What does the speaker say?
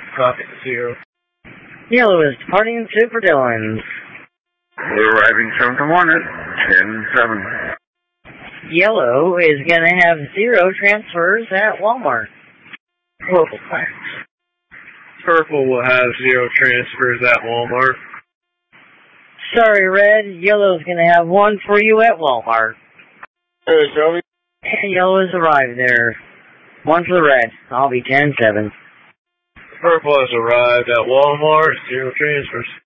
Copy 0. Yellow is departing Super Dillon's. We're arriving 7 to 1 at 10-7. Yellow is going to have 0 transfers at Walmart. Purple, thanks. Purple will have 0 transfers at Walmart. Sorry, Red. Yellow's going to have 1 for you at Walmart. Hey, Shelby. Yellow has arrived there. 1 for the Red. I'll be 10-7. Purple has arrived at Walmart. 0 transfers.